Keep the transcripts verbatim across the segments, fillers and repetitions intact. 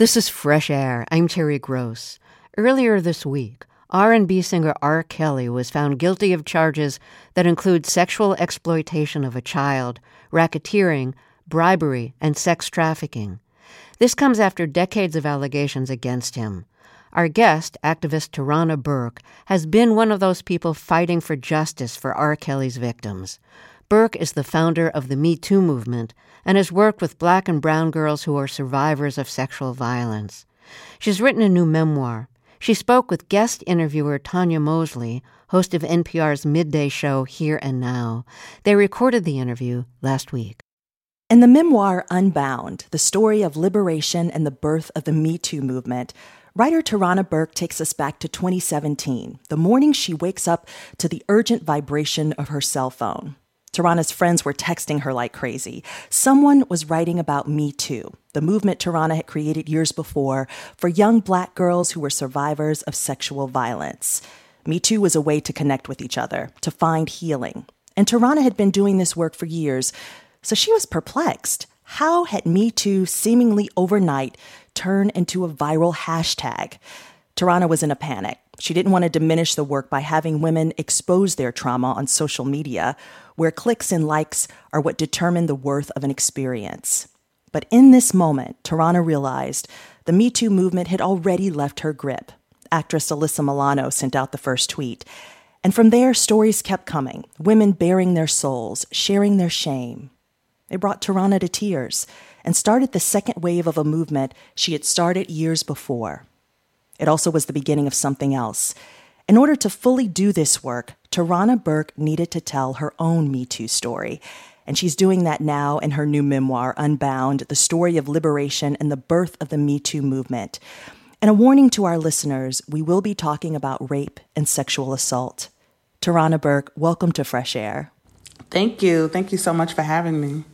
This is Fresh Air. I'm Terry Gross. Earlier this week, R and B singer R. Kelly was found guilty of charges that include sexual exploitation of a child, racketeering, bribery, and sex trafficking. This comes after decades of allegations against him. Our guest, activist Tarana Burke, has been one of those people fighting for justice for R. Kelly's victims. Burke is the founder of the Me Too movement and has worked with black and brown girls who are survivors of sexual violence. She's written a new memoir. She spoke with guest interviewer Tanya Mosley, host of N P R's midday show Here and Now. They recorded the interview last week. In the memoir Unbound, the story of liberation and the birth of the Me Too movement, writer Tarana Burke takes us back to twenty seventeen, the morning she wakes up to the urgent vibration of her cell phone. Tarana's friends were texting her like crazy. Someone was writing about Me Too, the movement Tarana had created years before for young black girls who were survivors of sexual violence. Me Too was a way to connect with each other, to find healing. And Tarana had been doing this work for years, so she was perplexed. How had Me Too seemingly overnight turned into a viral hashtag? Tarana was in a panic. She didn't want to diminish the work by having women expose their trauma on social media, where clicks and likes are what determine the worth of an experience. But in this moment, Tarana realized the Me Too movement had already left her grip. Actress Alyssa Milano sent out the first tweet. And from there, stories kept coming, women bearing their souls, sharing their shame. It brought Tarana to tears and started the second wave of a movement she had started years before. It also was the beginning of something else. In order to fully do this work, Tarana Burke needed to tell her own Me Too story. And she's doing that now in her new memoir, Unbound, the story of liberation and the birth of the Me Too movement. And a warning to our listeners, we will be talking about rape and sexual assault. Tarana Burke, welcome to Fresh Air. Thank you. Thank you so much for having me.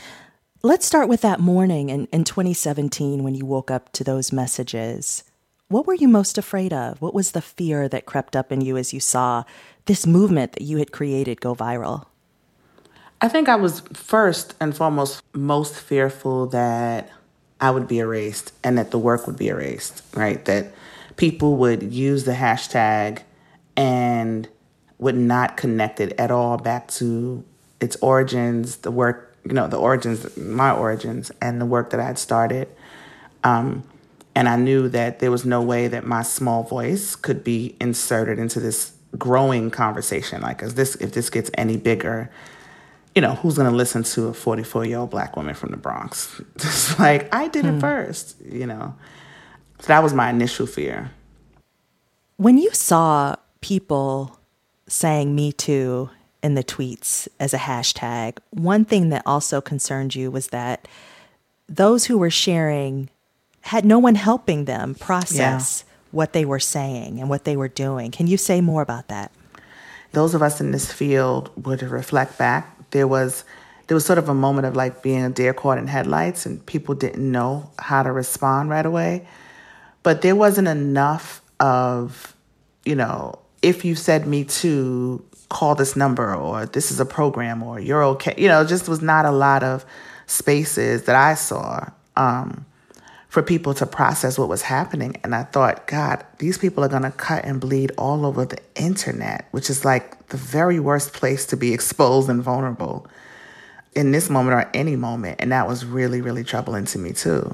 Let's start with that morning in, in twenty seventeen when you woke up to those messages. What were you most afraid of? What was the fear that crept up in you as you saw this movement that you had created go viral? I think I was first and foremost most fearful that I would be erased and that the work would be erased, right? That people would use the hashtag and would not connect it at all back to its origins, the work, you know, the origins, my origins, and the work that I had started. Um, And I knew that there was no way that my small voice could be inserted into this growing conversation. Like, is this, if this gets any bigger, you know, who's going to listen to a forty-four-year-old black woman from the Bronx? Just like, I did it mm. first, you know. So that was my initial fear. When you saw people saying Me Too in the tweets as a hashtag, one thing that also concerned you was that those who were sharing had no one helping them process yeah. what they were saying and what they were doing. Can you say more about that? Those of us in this field would reflect back. There was there was sort of a moment of like being a deer caught in headlights, and people didn't know how to respond right away. But there wasn't enough of, you know, if you said Me Too, call this number, or this is a program, or you're okay. You know, just was not a lot of spaces that I saw um, for people to process what was happening. And I thought, God, these people are going to cut and bleed all over the internet, which is like the very worst place to be exposed and vulnerable in this moment or any moment. And that was really, really troubling to me too.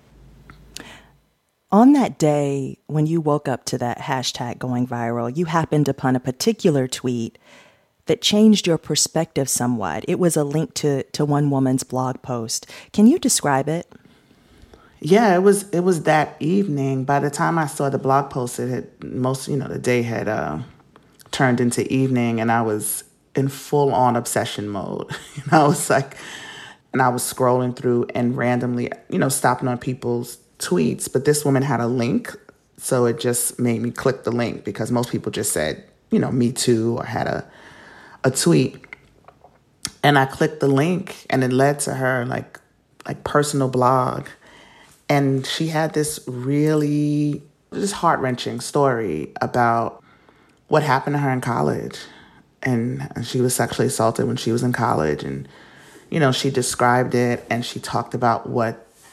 On that day, when you woke up to that hashtag going viral, you happened upon a particular tweet that changed your perspective somewhat. It was a link to, to one woman's blog post. Can you describe it? Yeah, it was it was that evening. By the time I saw the blog post, it had most, you know, the day had uh, turned into evening, and I was in full on obsession mode. You know, I was like, and I was scrolling through and randomly, you know, stopping on people's tweets. But this woman had a link, so it just made me click the link because most people just said, you know, Me Too, or had a a tweet. And I clicked the link, and it led to her like like personal blog. And she had this really just heart-wrenching story about what happened to her in college. And she was sexually assaulted when she was in college. And, you know, she described it, and she talked about what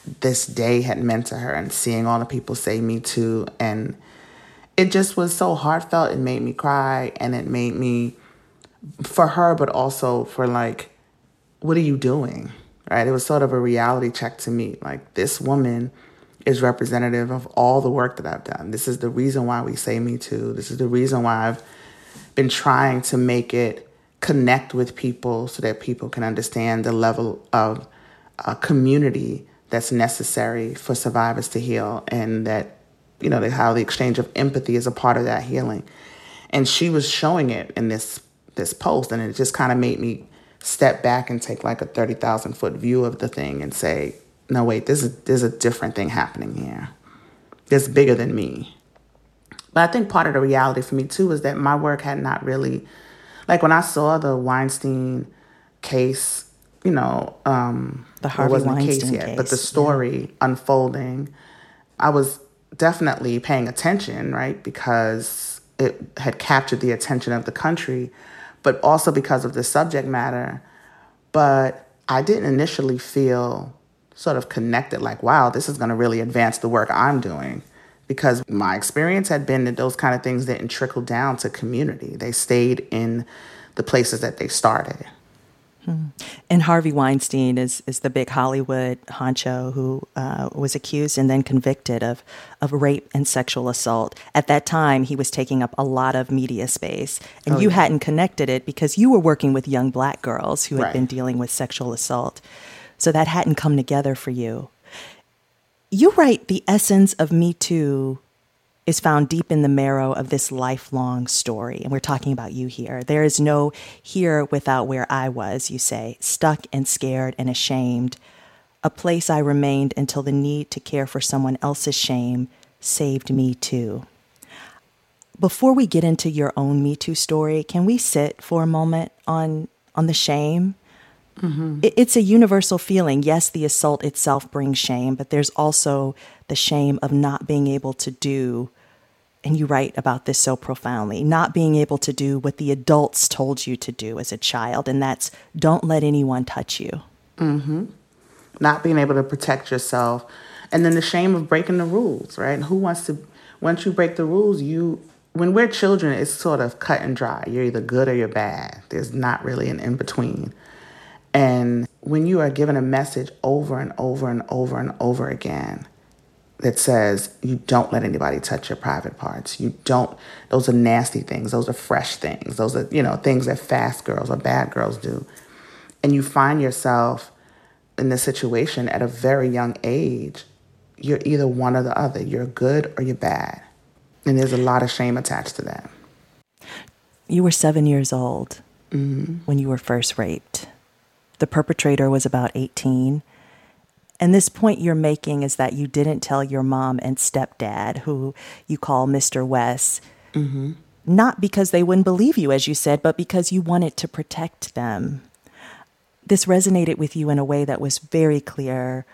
this day had meant to her, and seeing all the people say Me Too. And it just was so heartfelt. It made me cry, and it made me, for her, but also for like, what are you doing? Right? It was sort of a reality check to me. Like, this woman is representative of all the work that I've done. This is the reason why we say Me Too. This is the reason why I've been trying to make it connect with people so that people can understand the level of uh, community that's necessary for survivors to heal, and that, you know, how the exchange of empathy is a part of that healing. And she was showing it in this this post, and it just kind of made me step back and take like a thirty thousand foot view of the thing and say, no, wait, this is, there's a different thing happening here. It's bigger than me. But I think part of the reality for me, too, is that my work had not really, like when I saw the Weinstein case, you know, um, the Harvey it wasn't Weinstein a case yet, case. but the story yeah. unfolding, I was definitely paying attention, right? Because it had captured the attention of the country, but also because of the subject matter. But I didn't initially feel sort of connected, like, wow, this is going to really advance the work I'm doing. Because my experience had been that those kind of things didn't trickle down to community. They stayed in the places that they started. Hmm. And Harvey Weinstein is, is the big Hollywood honcho who uh, was accused and then convicted of, of rape and sexual assault. At that time, he was taking up a lot of media space. And oh, you yeah. hadn't connected it because you were working with young Black girls who had right. been dealing with sexual assault. So that hadn't come together for you. You write, the essence of Me Too is found deep in the marrow of this lifelong story. And we're talking about you here. There is no here without where I was, you say, stuck and scared and ashamed, a place I remained until the need to care for someone else's shame saved me too. Before we get into your own Me Too story, can we sit for a moment on, on the shame? Mm-hmm. It's a universal feeling. Yes, the assault itself brings shame, but there's also the shame of not being able to do, and you write about this so profoundly, not being able to do what the adults told you to do as a child, and that's don't let anyone touch you. Mm-hmm. Not being able to protect yourself, and then the shame of breaking the rules, right? And who wants to, once you break the rules, you, when we're children, it's sort of cut and dry. You're either good or you're bad. There's not really an in-between. And when you are given a message over and over and over and over again that says you don't let anybody touch your private parts, you don't, those are nasty things, those are fresh things, those are, you know, things that fast girls or bad girls do. And you find yourself in this situation at a very young age, you're either one or the other. You're good or you're bad. And there's a lot of shame attached to that. You were seven years old mm-hmm. when you were first raped. The perpetrator was about eighteen. And this point you're making is that you didn't tell your mom and stepdad, who you call Mister West, mm-hmm. not because they wouldn't believe you, as you said, but because you wanted to protect them. This resonated with you in a way that was very clear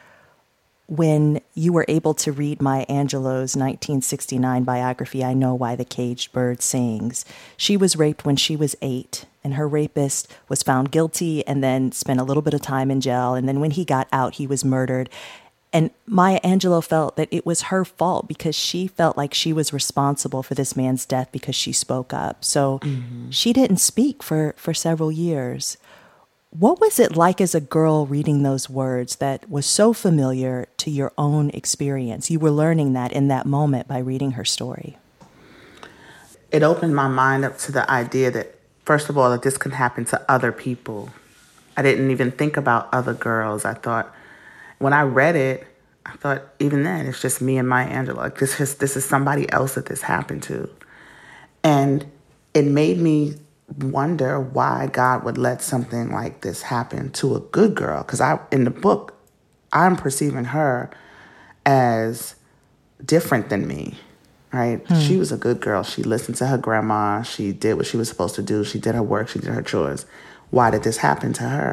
when you were able to read Maya Angelou's nineteen sixty-nine biography, I Know Why the Caged Bird Sings. She was raped when she was eight, and her rapist was found guilty and then spent a little bit of time in jail. And then when he got out, he was murdered. And Maya Angelou felt that it was her fault because she felt like she was responsible for this man's death because she spoke up. So mm-hmm. she didn't speak for, for several years. What was it like as a girl reading those words that was so familiar to your own experience? You were learning that in that moment by reading her story. It opened my mind up to the idea that, first of all, that this could happen to other people. I didn't even think about other girls. I thought, when I read it, I thought, even then, it's just me and Maya Angelou. Like, this is, this is somebody else that this happened to. And it made me wonder why God would let something like this happen to a good girl. Because I, in the book, I'm perceiving her as different than me, right? Hmm. She was a good girl. She listened to her grandma. She did what she was supposed to do. She did her work. She did her chores. Why did this happen to her?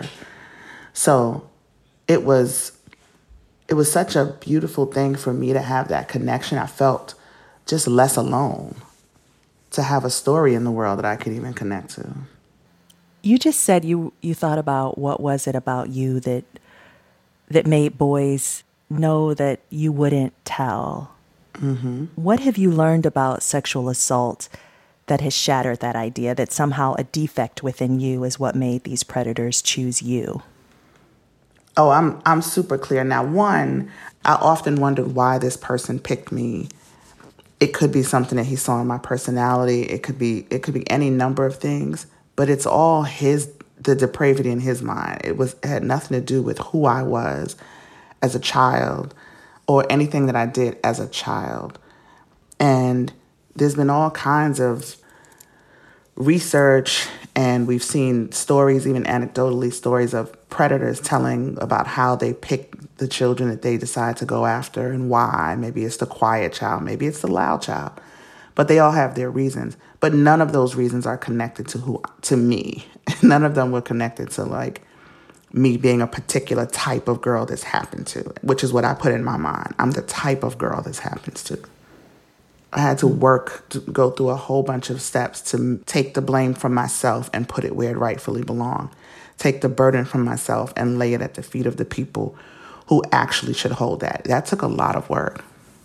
So it was, it was such a beautiful thing for me to have that connection. I felt just less alone, to have a story in the world that I could even connect to. You just said you, you thought about what was it about you that that made boys know that you wouldn't tell. Mm-hmm. What have you learned about sexual assault that has shattered that idea that somehow a defect within you is what made these predators choose you? Oh, I'm I'm super clear. Now, one, I often wondered why this person picked me. It could be something that he saw in my personality. It could be it could be any number of things, but it's all his the depravity in his mind. It was it had nothing to do with who I was as a child or anything that I did as a child. And there's been all kinds of research, and we've seen stories, even anecdotally, stories of predators telling about how they pick the children that they decide to go after and why. Maybe it's the quiet child, maybe it's the loud child, but they all have their reasons. But none of those reasons are connected to who to me. None of them were connected to like me being a particular type of girl this happened to, which is what I put in my mind. I'm the type of girl this happens to. I had to work to go through a whole bunch of steps to take the blame from myself and put it where it rightfully belonged. Take the burden from myself and lay it at the feet of the people who actually should hold that. That took a lot of work.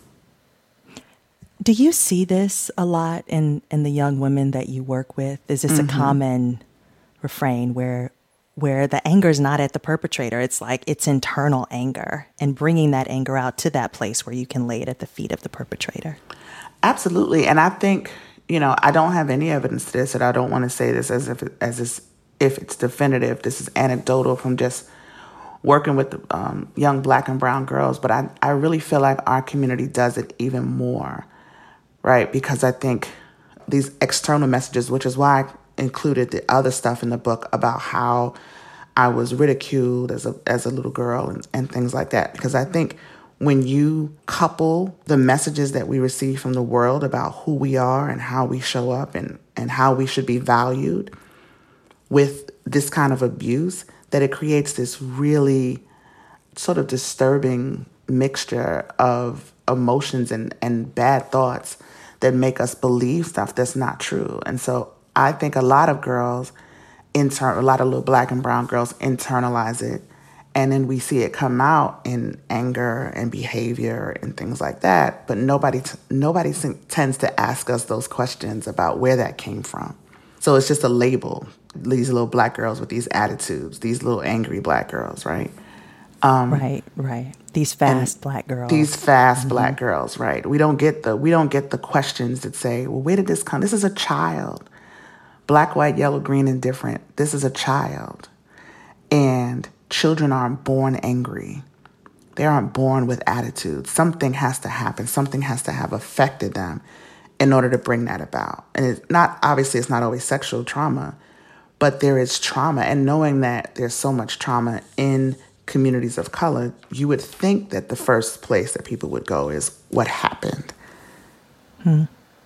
Do you see this a lot in, in the young women that you work with? Is this mm-hmm. a common refrain where where the anger is not at the perpetrator? It's like it's internal anger and bringing that anger out to that place where you can lay it at the feet of the perpetrator. Absolutely. And I think, you know, I don't have any evidence to this, and I don't want to say this as if it, as this, if it's definitive. This is anecdotal from just working with um, young Black and brown girls. But I, I really feel like our community does it even more, right? Because I think these external messages, which is why I included the other stuff in the book about how I was ridiculed as a as a little girl and, and things like that. Because I think when you couple the messages that we receive from the world about who we are and how we show up and, and how we should be valued with this kind of abuse, that it creates this really sort of disturbing mixture of emotions and, and bad thoughts that make us believe stuff that's not true. And so I think a lot of girls, inter- a lot of little Black and brown girls internalize it. And then we see it come out in anger and behavior and things like that. But nobody t- nobody t- tends to ask us those questions about where that came from. So it's just a label. These little Black girls with these attitudes, these little angry Black girls, right? Um, right, right. These fast Black girls. These fast mm-hmm. Black girls, right? We don't get the we don't get the questions that say, well, where did this come? This is a child. Black, white, yellow, green, and different. This is a child. And children aren't born angry. They aren't born with attitudes. Something has to happen. Something has to have affected them in order to bring that about. And it's not, obviously, it's not always sexual trauma, but there is trauma. And knowing that there's so much trauma in communities of color, you would think that the first place that people would go is what happened. Hmm.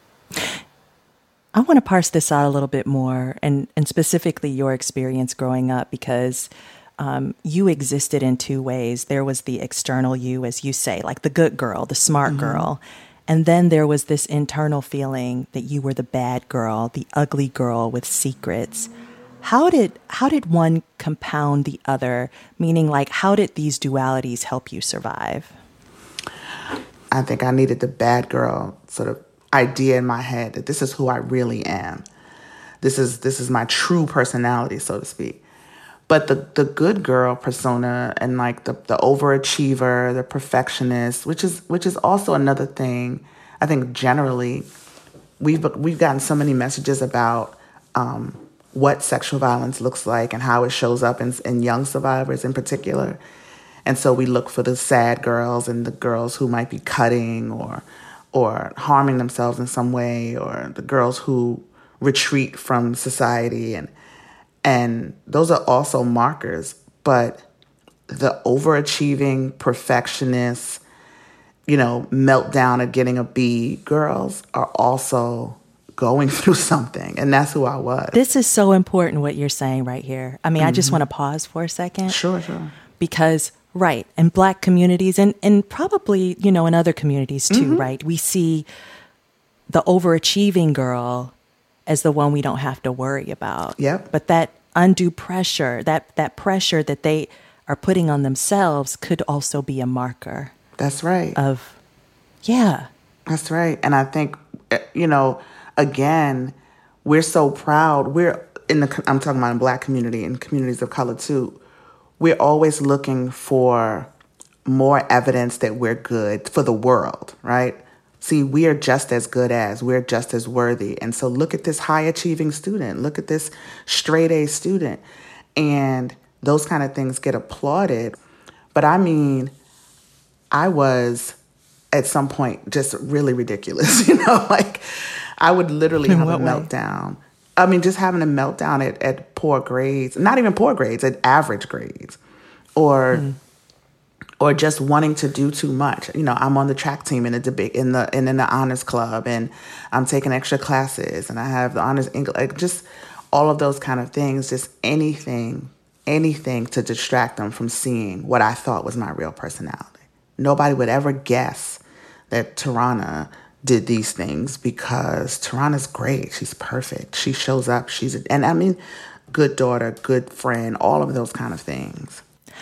I want to parse this out a little bit more, and, and specifically your experience growing up, because Um, you existed in two ways. There was the external you, as you say, like the good girl, the smart mm-hmm. girl. And then there was this internal feeling that you were the bad girl, the ugly girl with secrets. How did how did one compound the other? Meaning, like, how did these dualities help you survive? I think I needed the bad girl sort of idea in my head that this is who I really am. This is this is my true personality, so to speak. But the, the good girl persona and like the, the overachiever, the perfectionist, which is which is also another thing. I think generally we've we've gotten so many messages about um, what sexual violence looks like and how it shows up in, in young survivors in particular. And so we look for the sad girls and the girls who might be cutting or or harming themselves in some way, or the girls who retreat from society. And And those are also markers, but the overachieving, perfectionists, you know, meltdown at getting a B girls are also going through something. And that's who I was. This is so important what you're saying right here. I mean, mm-hmm. I just want to pause for a second. Sure, sure. Because, right, in Black communities and, and probably, you know, in other communities too, mm-hmm. right, we see the overachieving girl as the one we don't have to worry about. Yep. But that undue pressure, that that pressure that they are putting on themselves could also be a marker. That's right. Of, yeah. That's right. And I think, you know, again, we're so proud. We're in the, I'm talking about in Black community and communities of color too. We're always looking for more evidence that we're good for the world, right? See, we are just as good as, we're just as worthy. And so look at this high achieving student. Look at this straight A student. And those kind of things get applauded. But I mean, I was at some point just really ridiculous, you know, like I would literally In have what a way? meltdown. I mean, just having a meltdown at, at poor grades, not even poor grades, at average grades, or mm. or just wanting to do too much. You know, I'm on the track team in the debate in the and in the honors club, and I'm taking extra classes, and I have the honors English, like just all of those kind of things, just anything, anything to distract them from seeing what I thought was my real personality. Nobody would ever guess that Tarana did these things because Tarana's great. She's perfect. She shows up. She's, a, and I mean, good daughter, good friend, all of those kind of things.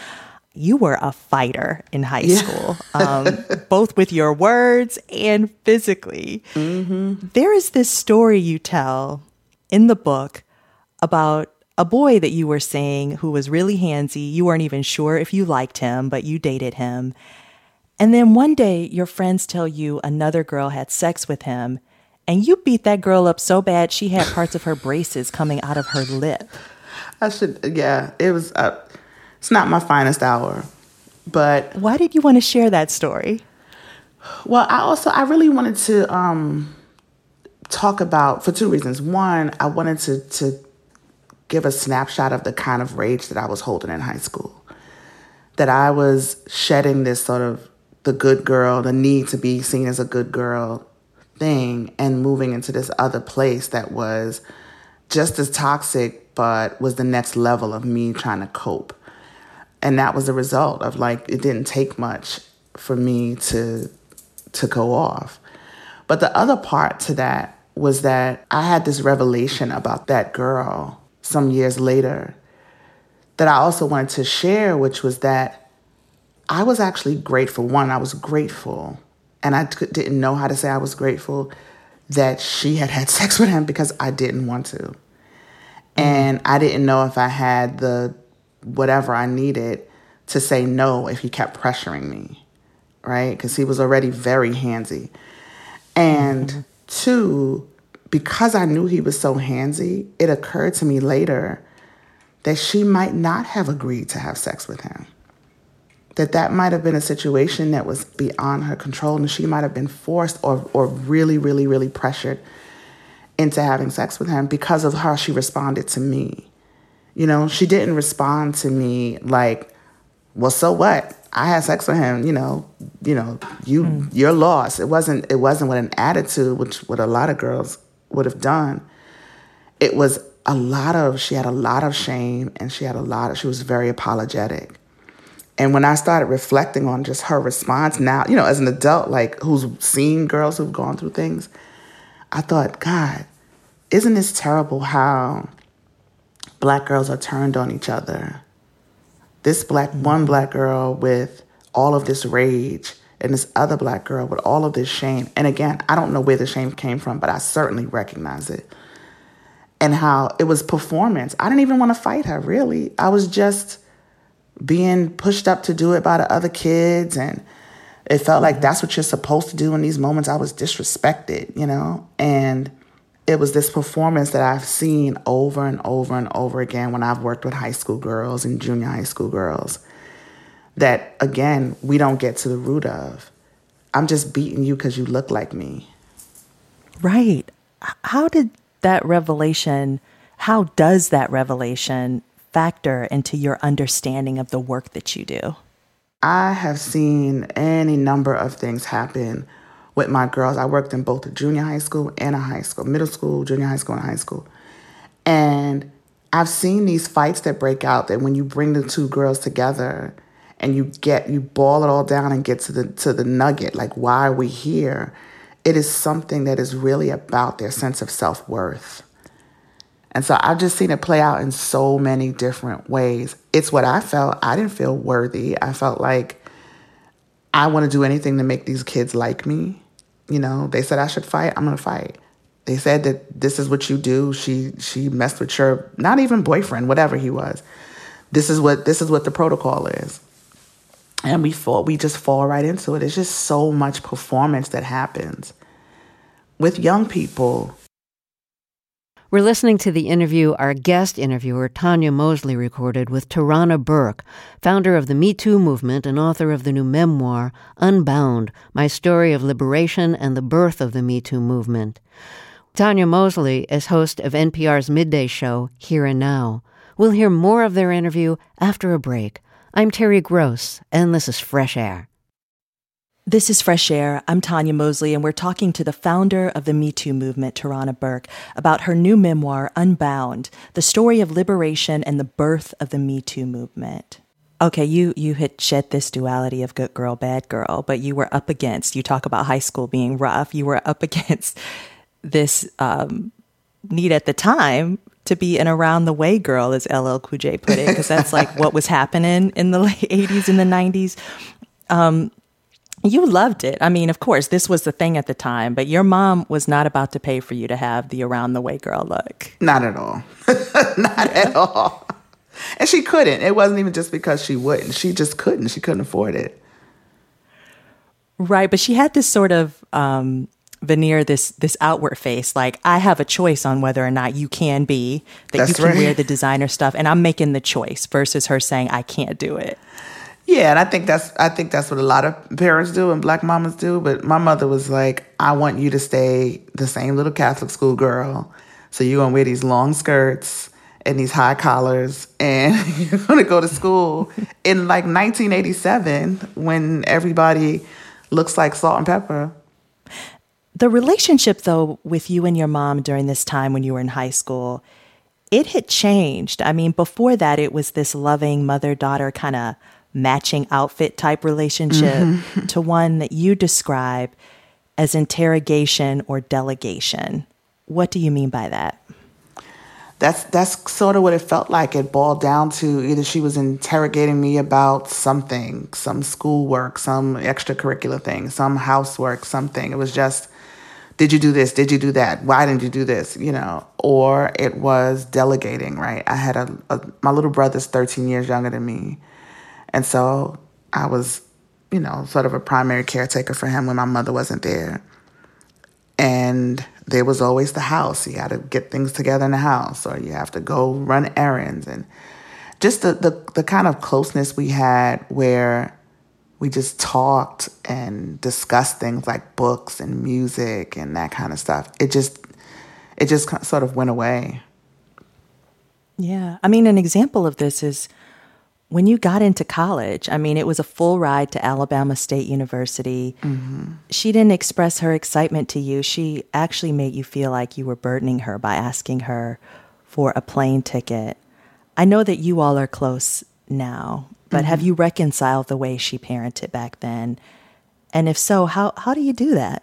You were a fighter in high yeah. school, um, both with your words and physically. Mm-hmm. There is this story you tell in the book about a boy that you were seeing who was really handsy. You weren't even sure if you liked him, but you dated him. And then one day, your friends tell you another girl had sex with him, and you beat that girl up so bad she had parts of her braces coming out of her lip. I should, yeah, it was, uh, it's not my finest hour, but... Why did you want to share that story? Well, I also, I really wanted to um, talk about, for two reasons. One, I wanted to, to give a snapshot of the kind of rage that I was holding in high school, that I was shedding this sort of the good girl, the need to be seen as a good girl thing, and moving into this other place that was just as toxic, but was the next level of me trying to cope. And that was the result of, like, it didn't take much for me to to go off. But the other part to that was that I had this revelation about that girl some years later that I also wanted to share, which was that I was actually grateful. One, I was grateful, and I t- didn't know how to say I was grateful that she had had sex with him because I didn't want to. Mm. And I didn't know if I had the whatever I needed to say no if he kept pressuring me, right? Because he was already very handsy. And mm-hmm. two, because I knew he was so handsy, it occurred to me later that she might not have agreed to have sex with him. That that might have been a situation that was beyond her control, and she might have been forced or or really, really, really pressured into having sex with him because of how she responded to me. You know, she didn't respond to me like, well, so what? I had sex with him, you know, you know, you mm. you're lost. It wasn't it wasn't with an attitude, which what a lot of girls would have done. It was a lot of, she had a lot of shame, and she had a lot of, she was very apologetic. And when I started reflecting on just her response now, you know, as an adult, like, who's seen girls who've gone through things, I thought, God, isn't this terrible how Black girls are turned on each other? This black, mm-hmm. one Black girl with all of this rage, and this other Black girl with all of this shame. And again, I don't know where the shame came from, but I certainly recognize it. And how it was performance. I didn't even want to fight her, really. I was just being pushed up to do it by the other kids, and it felt like that's what you're supposed to do in these moments. I was disrespected, you know? And it was this performance that I've seen over and over and over again when I've worked with high school girls and junior high school girls that, again, we don't get to the root of. I'm just beating you because you look like me. Right. How did that revelation, how does that revelation factor into your understanding of the work that you do? I have seen any number of things happen with my girls. I worked in both a junior high school and a high school, middle school, junior high school, and high school. And I've seen these fights that break out that when you bring the two girls together and you get, you boil it all down and get to the to the nugget, like, why are we here? It is something that is really about their sense of self-worth. And so I've just seen it play out in so many different ways. It's what I felt. I didn't feel worthy. I felt like I want to do anything to make these kids like me. You know, they said I should fight. I'm going to fight. They said that this is what you do. She she messed with your, not even boyfriend, whatever he was. This is what this is what the protocol is. And we fall, we just fall right into it. It's just so much performance that happens with young people. We're listening to the interview our guest interviewer, Tanya Mosley, recorded with Tarana Burke, founder of the Me Too movement and author of the new memoir, Unbound, My Story of Liberation and the Birth of the Me Too Movement. Tanya Mosley is host of N P R's midday show, Here and Now. We'll hear more of their interview after a break. I'm Terry Gross, and this is Fresh Air. This is Fresh Air. I'm Tanya Mosley, and we're talking to the founder of the Me Too movement, Tarana Burke, about her new memoir, Unbound, the story of liberation and the birth of the Me Too movement. Okay, you you had shed this duality of good girl, bad girl, but you were up against, you talk about high school being rough, you were up against this um, need at the time to be an around the way girl, as L L Cool J put it, because that's like what was happening in the late eighties and the nineties. Um, You loved it. I mean, of course, this was the thing at the time, but your mom was not about to pay for you to have the around the way girl look. Not at all. Not yeah. at all. And she couldn't. It wasn't even just because she wouldn't. She just couldn't. She couldn't afford it. Right. But she had this sort of um, veneer, this this outward face, like, I have a choice on whether or not you can be, that That's you can right. wear the designer stuff, and I'm making the choice, versus her saying, I can't do it. Yeah, and I think that's I think that's what a lot of parents do and black mamas do. But my mother was like, I want you to stay the same little Catholic school girl. So you're going to wear these long skirts and these high collars, and you're going to go to school in like nineteen eighty-seven when everybody looks like salt and pepper. The relationship, though, with you and your mom during this time when you were in high school, it had changed. I mean, before that, it was this loving mother-daughter kind of matching outfit type relationship mm-hmm. to one that you describe as interrogation or delegation. What do you mean by that? That's that's sort of what it felt like. It boiled down to either she was interrogating me about something, some schoolwork, some extracurricular thing, some housework, something. It was just, did you do this? Did you do that? Why didn't you do this? You know, or it was delegating, right? I had a, a my little brother's thirteen years younger than me. And so I was, you know, sort of a primary caretaker for him when my mother wasn't there. And there was always the house. You got to get things together in the house, or you have to go run errands. And just the, the, the kind of closeness we had where we just talked and discussed things like books and music and that kind of stuff. It just, it just sort of went away. Yeah. I mean, an example of this is when you got into college. I mean, it was a full ride to Alabama State University. Mm-hmm. She didn't express her excitement to you. She actually made you feel like you were burdening her by asking her for a plane ticket. I know that you all are close now, but mm-hmm. have you reconciled the way she parented back then? And if so, how, how do you do that?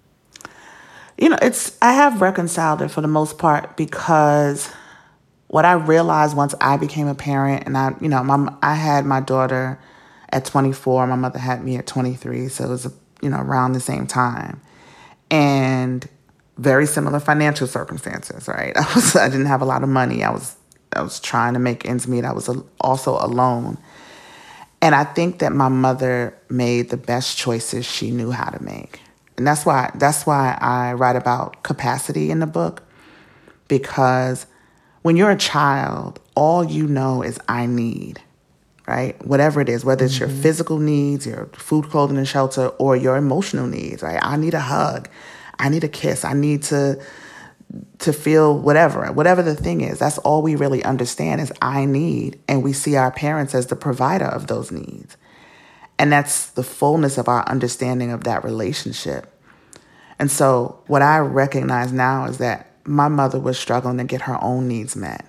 You know, it's I have reconciled it for the most part, because what I realized once I became a parent, and I, you know, my, I had my daughter at twenty-four, my mother had me at twenty-three, so it was, you know, around the same time, and very similar financial circumstances, right? I was, I didn't have a lot of money. I was, I was trying to make ends meet. I was also alone, and I think that my mother made the best choices she knew how to make, and that's why, that's why I write about capacity in the book, because when you're a child, all you know is I need, right? Whatever it is, whether it's mm-hmm. your physical needs, your food, clothing, and shelter, or your emotional needs, right? I need a hug. I need a kiss. I need to to feel whatever, whatever the thing is. That's all we really understand is I need. And we see our parents as the provider of those needs. And that's the fullness of our understanding of that relationship. And so what I recognize now is that my mother was struggling to get her own needs met.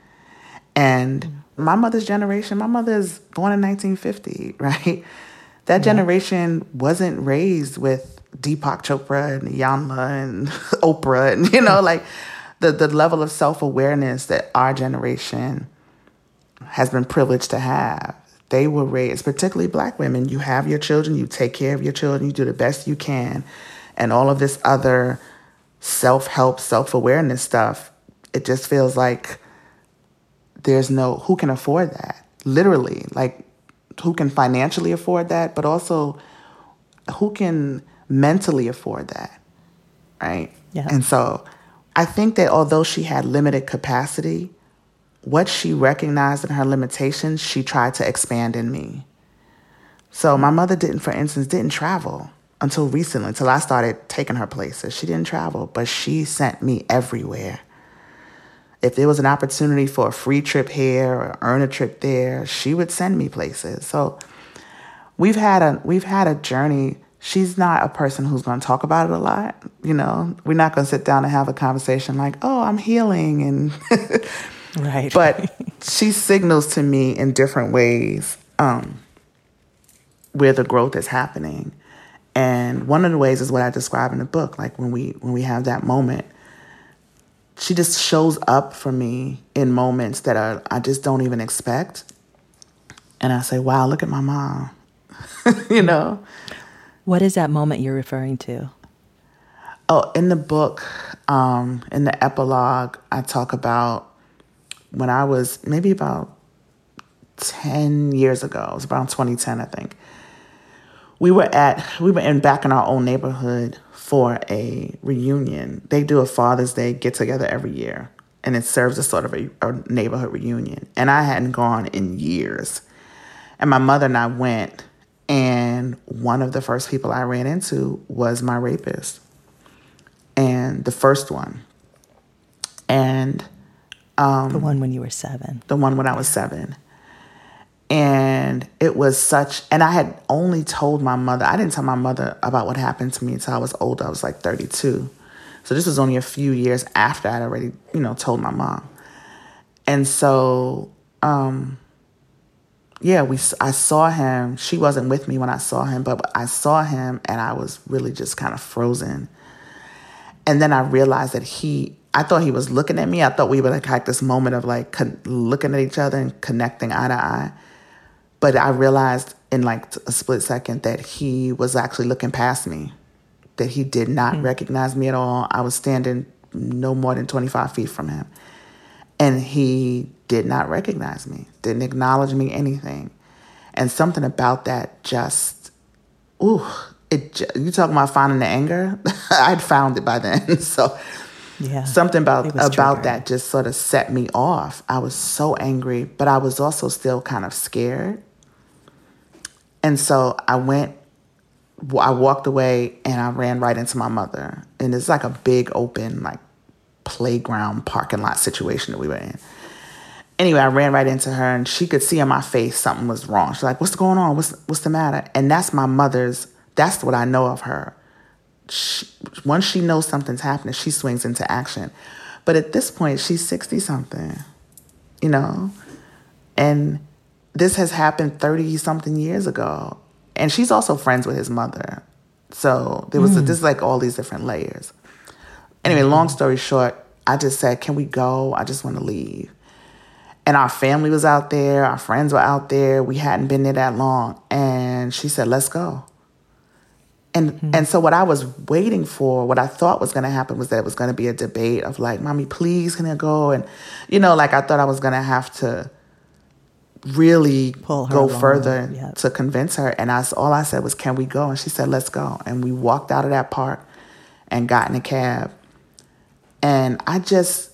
And my mother's generation, my mother is born in nineteen fifty, right? That yeah. generation wasn't raised with Deepak Chopra and Iyanla and Oprah. And, you know, like the, the level of self-awareness that our generation has been privileged to have. They were raised, particularly Black women. You have your children, you take care of your children, you do the best you can. And all of this other self-help, self-awareness stuff, it just feels like there's no, who can afford that? Literally, like, who can financially afford that, but also who can mentally afford that, right? Yeah. And so I think that although she had limited capacity, what she recognized in her limitations, she tried to expand in me. So my mother didn't, for instance, didn't travel until recently, until I started taking her places. She didn't travel, but she sent me everywhere. If there was an opportunity for a free trip here or earn a trip there, she would send me places. So we've had a we've had a journey. She's not a person who's going to talk about it a lot. You know, we're not going to sit down and have a conversation like, "Oh, I'm healing," and right. But she signals to me in different ways um, where the growth is happening. And one of the ways is what I describe in the book. Like when we when we have that moment, she just shows up for me in moments that are I just don't even expect. And I say, wow, look at my mom, you know? What is that moment you're referring to? Oh, in the book, um, in the epilogue, I talk about when I was maybe about ten years ago. It was around twenty ten, I think. We were at, we were in back in our own neighborhood for a reunion. They do a Father's Day get together every year, and it serves as sort of a, a neighborhood reunion. And I hadn't gone in years. And my mother and I went, and one of the first people I ran into was my rapist. And the first one. And um, the one when you were seven. The one when I was seven. And it was such, and I had only told my mother, I didn't tell my mother about what happened to me until I was older. I was like thirty-two. So this was only a few years after I'd already, you know, told my mom. And so, um, yeah, we, I saw him. She wasn't with me when I saw him, but I saw him and I was really just kind of frozen. And then I realized that he, I thought he was looking at me. I thought we would like had this moment of like con- looking at each other and connecting eye to eye. But I realized in like a split second that he was actually looking past me, that he did not mm. recognize me at all. I was standing no more than twenty-five feet from him. And he did not recognize me, didn't acknowledge me, anything. And something about that just, ooh, it, you talking about finding the anger? I'd found it by then. So yeah, something about about triggering. that just sort of set me off. I was so angry, but I was also still kind of scared. And so I went, I walked away and I ran right into my mother. And it's like a big open, like playground parking lot situation that we were in. Anyway, I ran right into her and she could see on my face something was wrong. She's like, what's going on? What's, what's the matter? And that's my mother's, that's what I know of her. She, once she knows something's happening, she swings into action. But at this point, she's sixty-something, you know? And this has happened thirty-something years ago. And she's also friends with his mother. So there was mm. a, this like all these different layers. Anyway, mm-hmm. long story short, I just said, can we go? I just want to leave. And our family was out there. Our friends were out there. We hadn't been there that long. And she said, let's go. And mm-hmm. and so what I was waiting for, what I thought was going to happen was that it was going to be a debate of like, Mommy, please, can I go? And, you know, like I thought I was going to have to really Pull her go along. further Yep. to convince her. And I, all I said was, can we go? And she said, let's go. And we walked out of that park and got in a cab. And I just,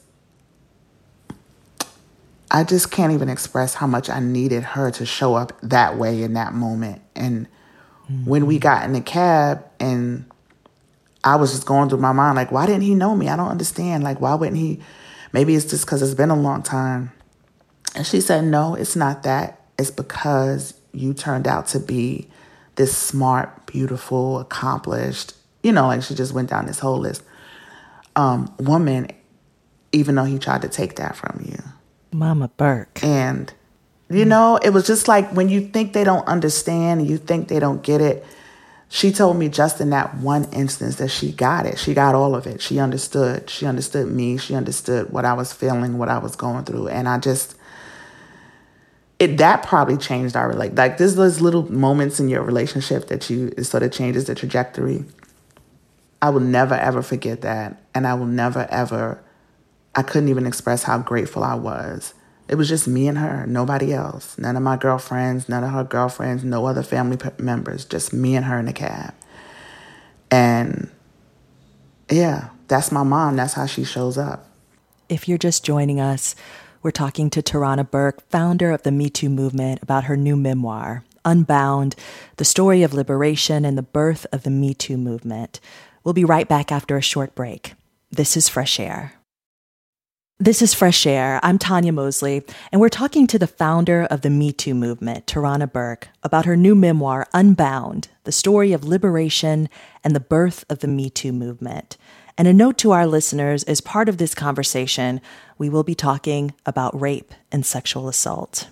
I just can't even express how much I needed her to show up that way in that moment. And mm-hmm. when we got in the cab and I was just going through my mind, like, why didn't he know me? I don't understand. Like, why wouldn't he? Maybe it's just because it's been a long time. And she said, no, it's not that. It's because you turned out to be this smart, beautiful, accomplished, you know, like she just went down this whole list, um, woman, even though he tried to take that from you. Mama Burke. And, you know, it was just like when you think they don't understand, you think they don't get it, she told me just in that one instance that she got it. She got all of it. She understood. She understood me. She understood what I was feeling, what I was going through. And I just, it that probably changed our relationship. Like, there's those little moments in your relationship that you, it sort of changes the trajectory. I will never, ever forget that. And I will never, ever, I couldn't even express how grateful I was. It was just me and her, nobody else. None of my girlfriends, none of her girlfriends, no other family members, just me and her in the cab. And yeah, that's my mom. That's how she shows up. If you're just joining us, we're talking to Tarana Burke, founder of the Me Too movement, about her new memoir, Unbound, the story of liberation and the birth of the Me Too movement. We'll be right back after a short break. This is Fresh Air. This is Fresh Air. I'm Tanya Mosley, and we're talking to the founder of the Me Too movement, Tarana Burke, about her new memoir, Unbound, the story of liberation and the birth of the Me Too movement. And a note to our listeners, as part of this conversation, we will be talking about rape and sexual assault.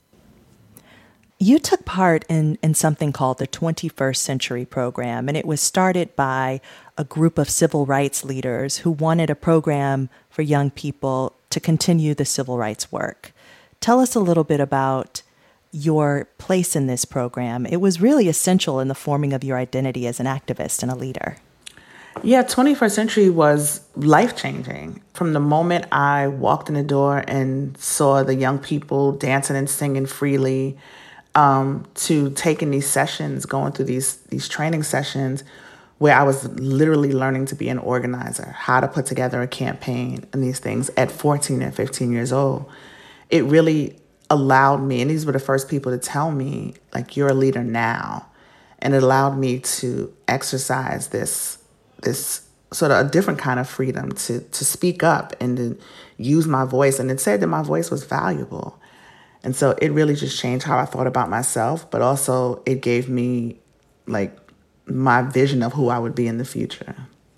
You took part in, in something called the twenty-first Century Program, and it was started by a group of civil rights leaders who wanted a program for young people to continue the civil rights work. Tell us a little bit about your place in this program. It was really essential in the forming of your identity as an activist and a leader. Yeah, twenty-first Century was life-changing. From the moment I walked in the door and saw the young people dancing and singing freely, um, to taking these sessions, going through these these training sessions where I was literally learning to be an organizer, how to put together a campaign and these things at fourteen and fifteen years old. It really allowed me, and these were the first people to tell me, like, you're a leader now. And it allowed me to exercise this this sort of a different kind of freedom to to speak up and to use my voice. And it said that my voice was valuable. And so it really just changed how I thought about myself, but also it gave me, like, my vision of who I would be in the future.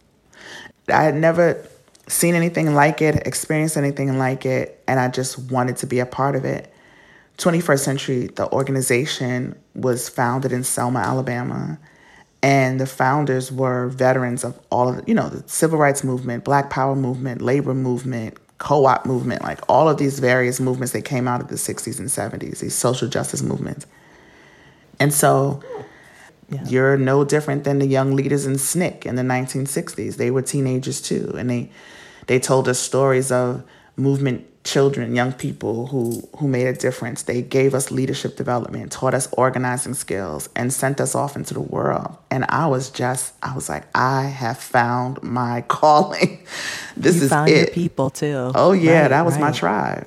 I had never seen anything like it, experienced anything like it, and I just wanted to be a part of it. twenty-first Century, the organization, was founded in Selma, Alabama, and the founders were veterans of all of the, you know, the civil rights movement, Black Power movement, labor movement, co-op movement, like all of these various movements that came out of the sixties and seventies, these social justice movements. And so yeah. You're no different than the young leaders in S N C C in the nineteen sixties. They were teenagers too, and they they told us stories of movement children, young people who who made a difference. They gave us leadership development, taught us organizing skills, and sent us off into the world. And I was just, I was like, I have found my calling. This you is found it. Your people too. Oh yeah, right, that was right. my tribe.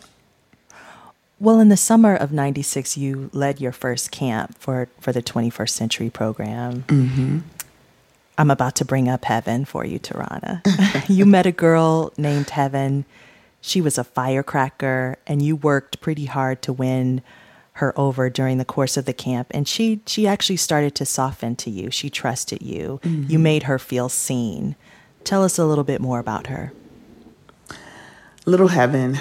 Well, in the summer of ninety-six, you led your first camp for, for the twenty-first Century Program. Mm-hmm. I'm about to bring up Heaven for you, Tarana. You met a girl named Heaven. She was a firecracker, and you worked pretty hard to win her over during the course of the camp. And she she actually started to soften to you. She trusted you. Mm-hmm. You made her feel seen. Tell us a little bit more about her. Little Heaven.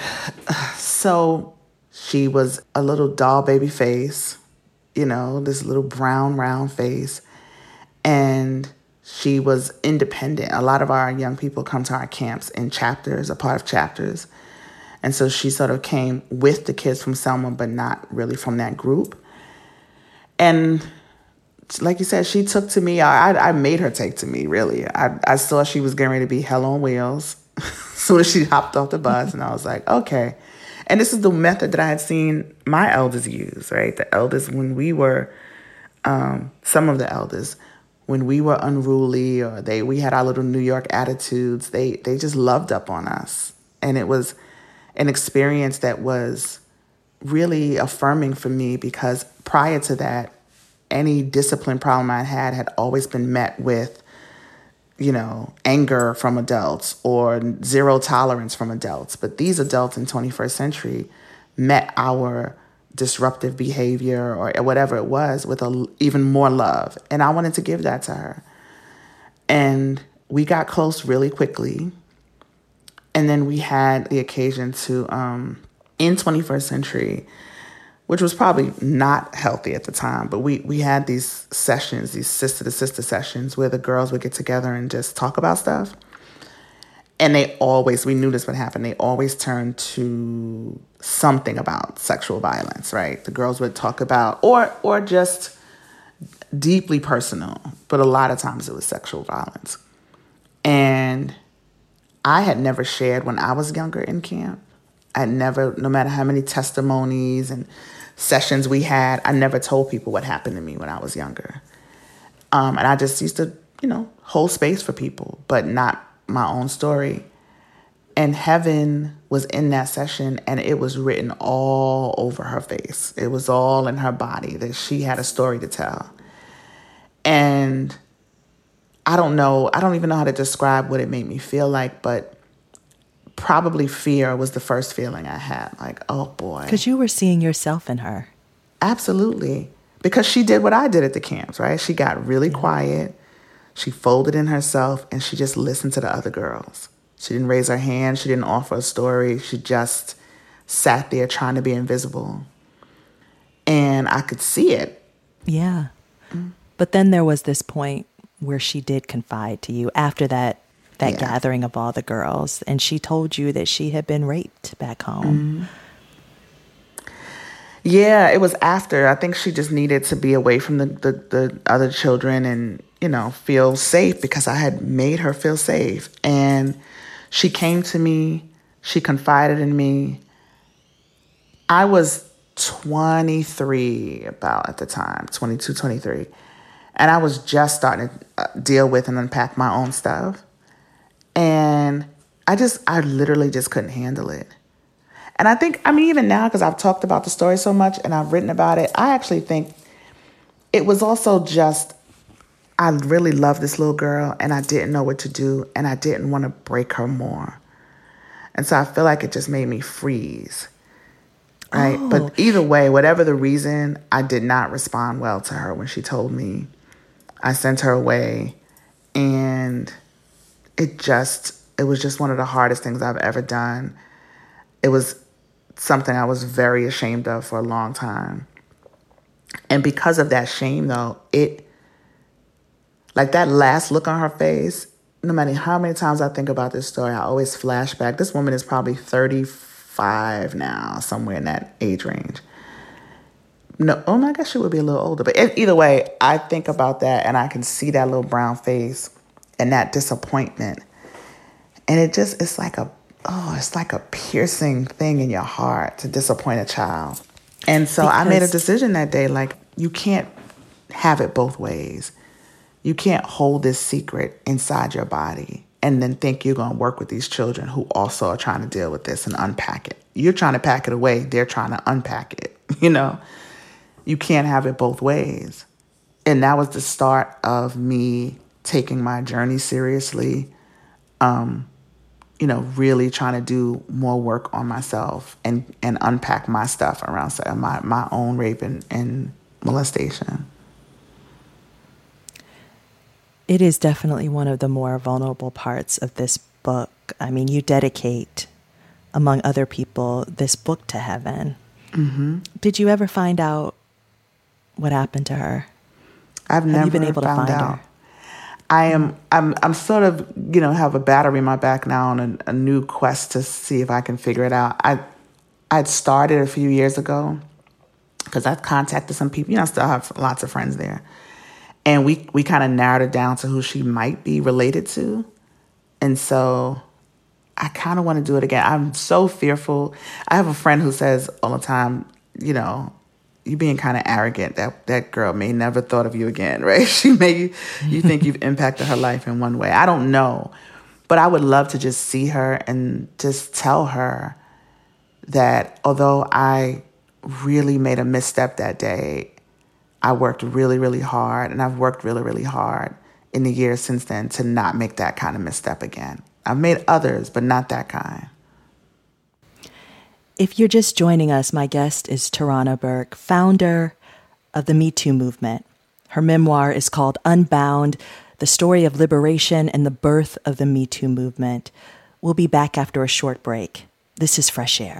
So she was a little doll baby face, you know, this little brown, round face. And she was independent. A lot of our young people come to our camps in chapters, a part of chapters. And so she sort of came with the kids from Selma, but not really from that group. And like you said, she took to me. I, I made her take to me, really. I, I saw she was getting ready to be hell on wheels. So as she hopped off the bus, and I was like, okay. And this is the method that I had seen my elders use, right? The elders, when we were, um, some of the elders, when we were unruly or they we had our little New York attitudes, they they just loved up on us. And it was an experience that was really affirming for me, because prior to that, any discipline problem I had had always been met with, you know, anger from adults or zero tolerance from adults. But these adults in twenty-first Century met our disruptive behavior or whatever it was with a, even more love. And I wanted to give that to her. And we got close really quickly. And then we had the occasion to, um, in twenty-first Century, which was probably not healthy at the time, but we, we had these sessions, these sister-to-sister sessions where the girls would get together and just talk about stuff. And they always, we knew this would happen, they always turned to something about sexual violence, right? The girls would talk about, or or just deeply personal, but a lot of times it was sexual violence. And I had never shared when I was younger in camp. I had never, no matter how many testimonies and sessions we had, I never told people what happened to me when I was younger. Um, and I just used to, you know, hold space for people, but not my own story. And Heaven was in that session, and it was written all over her face. It was all in her body that she had a story to tell. And I don't know, I don't even know how to describe what it made me feel like, but probably fear was the first feeling I had. Like, oh boy. Because you were seeing yourself in her. Absolutely. Because she did what I did at the camps, right? She got really yeah. quiet. She folded in herself, and she just listened to the other girls. She didn't raise her hand. She didn't offer a story. She just sat there trying to be invisible. And I could see it. Yeah. Mm. But then there was this point where she did confide to you after that that yeah. gathering of all the girls, and she told you that she had been raped back home. Mm-hmm. Yeah, it was after. I think she just needed to be away from the, the, the other children and, you know, feel safe, because I had made her feel safe. And she came to me. She confided in me. I was twenty-three about at the time, twenty-two, twenty-three. And I was just starting to deal with and unpack my own stuff. And I just, I literally just couldn't handle it. And I think, I mean, even now, because I've talked about the story so much and I've written about it, I actually think it was also just, I really loved this little girl and I didn't know what to do, and I didn't want to break her more. And so I feel like it just made me freeze. Right. Oh. But either way, whatever the reason, I did not respond well to her when she told me. I sent her away, and it just, it was just one of the hardest things I've ever done. It was something I was very ashamed of for a long time. And because of that shame, though, it, like that last look on her face, no matter how many times I think about this story, I always flash back. This woman is probably thirty-five now, somewhere in that age range. No, oh, I guess she would be a little older. But either way, I think about that, and I can see that little brown face and that disappointment. And it just, it's like a, oh, it's like a piercing thing in your heart to disappoint a child. And so because I made a decision that day, like, you can't have it both ways. You can't hold this secret inside your body and then think you're going to work with these children who also are trying to deal with this and unpack it. You're trying to pack it away. They're trying to unpack it, you know? You can't have it both ways. And that was the start of me taking my journey seriously, um, you know, really trying to do more work on myself and, and unpack my stuff around my, my own rape and, and molestation. It is definitely one of the more vulnerable parts of this book. I mean, you dedicate, among other people, this book to Heaven. Mm-hmm. Did you ever find out what happened to her? I've Have never you been able found to find out. her? I am. I'm. I'm sort of, you know, have a battery in my back now on a, a new quest to see if I can figure it out. I, I'd started a few years ago because I contacted some people. You know, I still have lots of friends there, and we we kind of narrowed it down to who she might be related to, and so I kind of want to do it again. I'm so fearful. I have a friend who says all the time, you know, you being kind of arrogant. That that girl may never thought of you again, right? She may, you think you've impacted her life in one way. I don't know. But I would love to just see her and just tell her that although I really made a misstep that day, I worked really, really hard, and I've worked really, really hard in the years since then to not make that kind of misstep again. I've made others, but not that kind. If you're just joining us, my guest is Tarana Burke, founder of the Me Too movement. Her memoir is called Unbound, The Story of Liberation and the Birth of the Me Too movement. We'll be back after a short break. This is Fresh Air.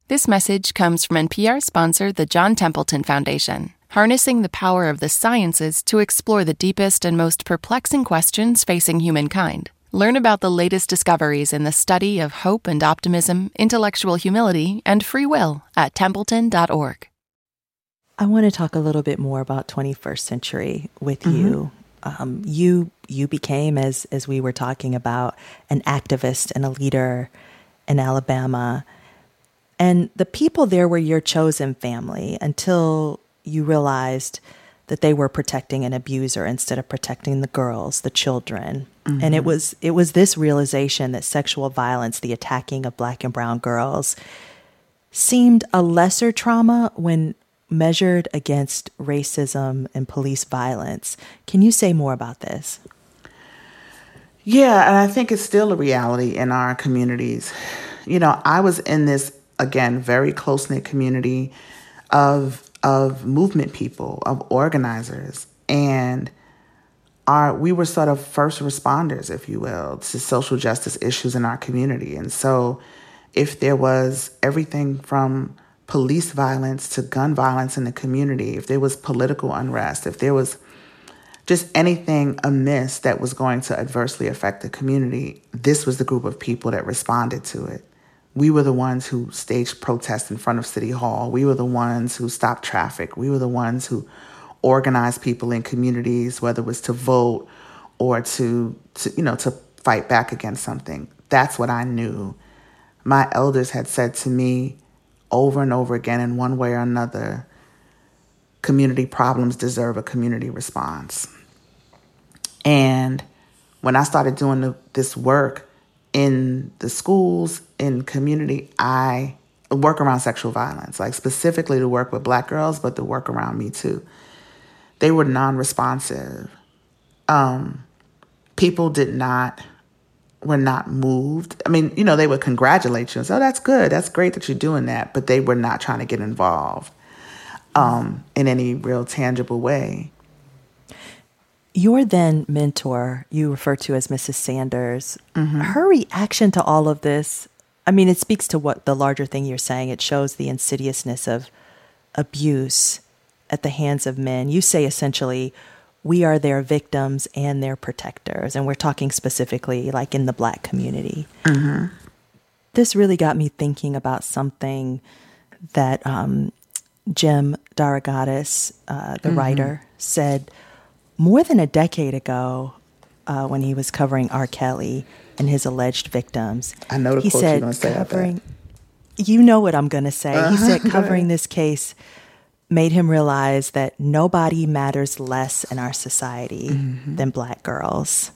This message comes from N P R sponsor, the John Templeton Foundation, harnessing the power of the sciences to explore the deepest and most perplexing questions facing humankind. Learn about the latest discoveries in the study of hope and optimism, intellectual humility, and free will at templeton dot org. I want to talk a little bit more about twenty-first century with mm-hmm. you. Um, you you became, as as we were talking about, an activist and a leader in Alabama. And the people there were your chosen family until you realized that they were protecting an abuser instead of protecting the girls, the children. Mm-hmm. And it was it was this realization that sexual violence, the attacking of Black and brown girls, seemed a lesser trauma when measured against racism and police violence. Can you say more about this? Yeah, and I think it's still a reality in our communities. You know, I was in this, again, very close-knit community of of movement people, of organizers, and our we were sort of first responders, if you will, to social justice issues in our community. And so if there was everything from police violence to gun violence in the community, if there was political unrest, if there was just anything amiss that was going to adversely affect the community, this was the group of people that responded to it. We were the ones who staged protests in front of City Hall. We were the ones who stopped traffic. We were the ones who organized people in communities, whether it was to vote or to, to you know, to fight back against something. That's what I knew. My elders had said to me over and over again in one way or another, community problems deserve a community response. And when I started doing the, this work in the schools, in community, I work around sexual violence, like specifically to work with Black girls, but to work around me too. They were non-responsive. Um, people did not, were not moved. I mean, you know, they would congratulate you and say, oh, that's good. That's great that you're doing that. But they were not trying to get involved um, in any real tangible way. Your then mentor, you refer to as Missus Sanders, mm-hmm. her reaction to all of this, I mean, it speaks to what the larger thing you're saying. It shows the insidiousness of abuse at the hands of men. You say essentially, we are their victims and their protectors. And we're talking specifically like in the Black community. Mm-hmm. This really got me thinking about something that um, Jim DeRogatis, uh, the mm-hmm. writer, said more than a decade ago, uh, when he was covering R. Kelly and his alleged victims. I know the he quote said, you're going to say. Covering, you know what I'm going to say. Uh-huh. He said covering this case made him realize that nobody matters less in our society mm-hmm. than Black girls.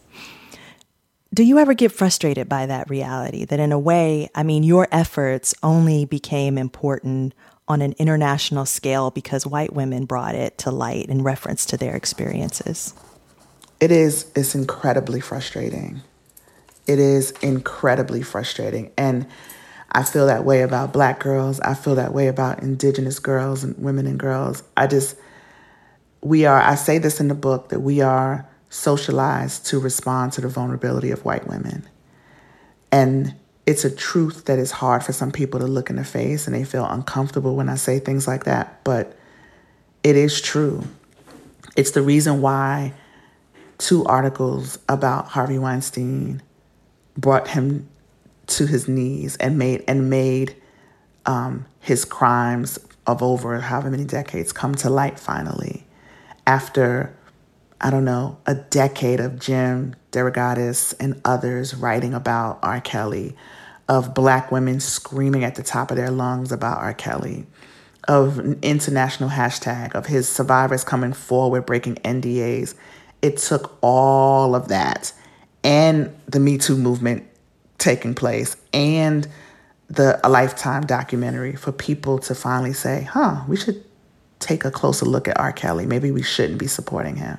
Do you ever get frustrated by that reality? That in a way, I mean, your efforts only became important on an international scale because white women brought it to light in reference to their experiences? It is. It's incredibly frustrating. It is incredibly frustrating. And I feel that way about Black girls. I feel that way about Indigenous girls and women and girls. I just, we are, I say this in the book, that we are socialized to respond to the vulnerability of white women. And it's a truth that is hard for some people to look in the face, and they feel uncomfortable when I say things like that. But it is true. It's the reason why two articles about Harvey Weinstein brought him to his knees and made and made um, his crimes of over however many decades come to light finally. After, I don't know, a decade of Jim DeRogatis and others writing about R. Kelly, of Black women screaming at the top of their lungs about R. Kelly, of an international hashtag, of his survivors coming forward, breaking N D As. It took all of that and the Me Too movement taking place and the a Lifetime documentary for people to finally say, huh, we should take a closer look at R. Kelly. Maybe we shouldn't be supporting him.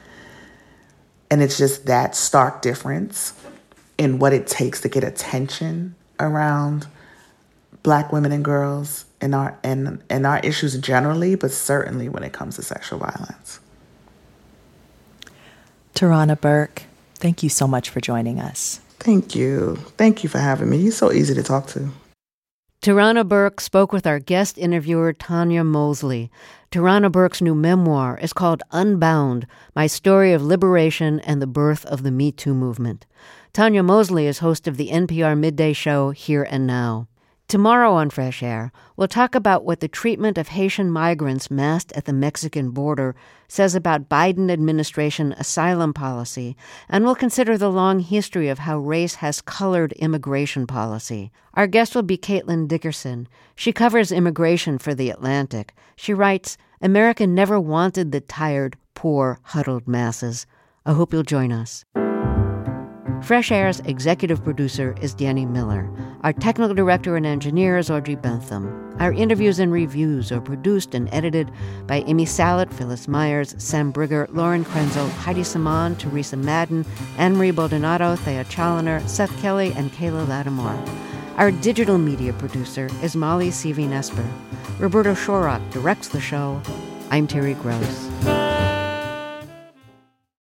And it's just that stark difference in what it takes to get attention around Black women and girls and our and, and our issues generally, but certainly when it comes to sexual violence. Tarana Burke, thank you so much for joining us. Thank you. Thank you for having me. You're so easy to talk to. Tarana Burke spoke with our guest interviewer, Tanya Mosley. Tarana Burke's new memoir is called Unbound, My Story of Liberation and the Birth of the Me Too Movement. Tanya Mosley is host of the N P R Midday Show Here and Now. Tomorrow on Fresh Air, we'll talk about what the treatment of Haitian migrants massed at the Mexican border says about Biden administration asylum policy, and we'll consider the long history of how race has colored immigration policy. Our guest will be Caitlin Dickerson. She covers immigration for The Atlantic. She writes, America never wanted the tired, poor, huddled masses. I hope you'll join us. Fresh Air's executive producer is Danny Miller. Our technical director and engineer is Audrey Bentham. Our interviews and reviews are produced and edited by Amy Salet, Phyllis Myers, Sam Brigger, Lauren Krenzel, Heidi Saman, Teresa Madden, Anne-Marie Baldonado, Thea Chaloner, Seth Kelly, and Kayla Lattimore. Our digital media producer is Molly Seavey-Nesper. Roberto Shorrock directs the show. I'm Terry Gross.